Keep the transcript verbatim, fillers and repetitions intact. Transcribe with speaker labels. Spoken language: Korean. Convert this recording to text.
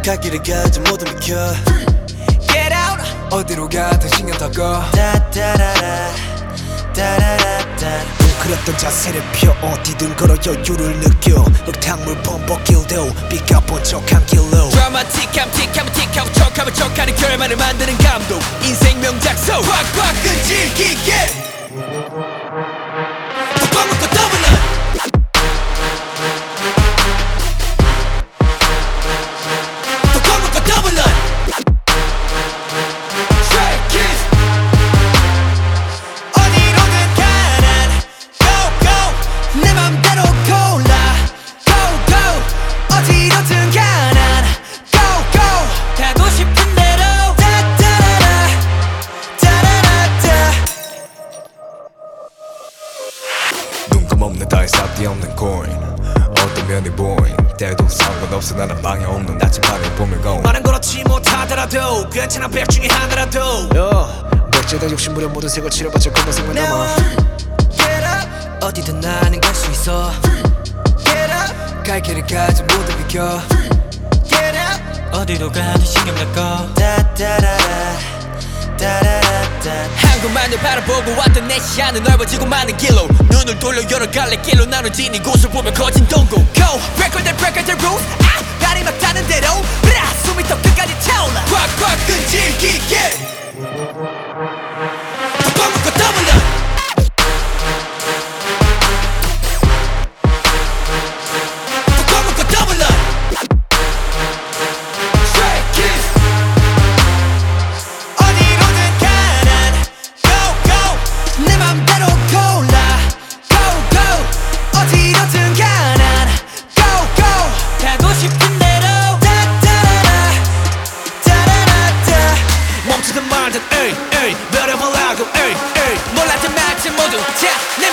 Speaker 1: 갈 길을 가지 모두 비켜
Speaker 2: Get out
Speaker 1: 어디로 가든 신경 더 꺼
Speaker 2: 따따라라 따라라따
Speaker 1: 뭉클었던 자세를 펴 어디든 걸어 여유를 느껴 흙탕물 범벅길도 비가 번쩍한 길로
Speaker 2: 드라마틱함 틱하면 틱하고 척하면 척하는 결말을 만드는 감독 인생 명작소 꽉꽉 끈질기게 뚜껑 묶고 더블런 뚜껑 묶고 더블런 어디로든 가난 Go go 내 맘대로 골라 Go go 어디로든 가난 Go go 가고 싶은 대로 따따라라 따라라따
Speaker 1: 눈감 없는 다이 쌉디 없는 코인 어떤 면이 보인 때도 상관없어 나는 방해 없는 나침반에 보면 고
Speaker 2: 말은 그렇지 못하더라도 괜찮아 백 중에 하나라도
Speaker 1: 야 백제다 욕심부려 모든 색을 치러봤자 검은색만 남아
Speaker 2: Get up 어디든 나는 갈 수 있어 Get up
Speaker 1: 갈 길을 가지 모두 비켜
Speaker 2: Get up 어디로 가든 신경 낼거 따따라라 따라라따 한곳만을 바라보고 왔던 내 시야는 넓어지고 많은 길로 눈을 돌려 여러 갈래 길로 나눠진 이곳을 보며 거진 동공 Go break all the break all the rules 아 발이 맞다는 대로 브라 숨이 더 끝까지 차올라 꽉꽉 끈질기게 뚜껑 묶고 더블런 뚜껑 묶고 더블런 Straight kiss 어디로든 가난 Go go 내 맘대로 골라 Go go 어디로든 가난 Go go 가고 싶은 대로 따따라라 따라라따 멈추든 말든 에이 에이 별을 보라고 에이 에이 몰랐던 말든 모두 자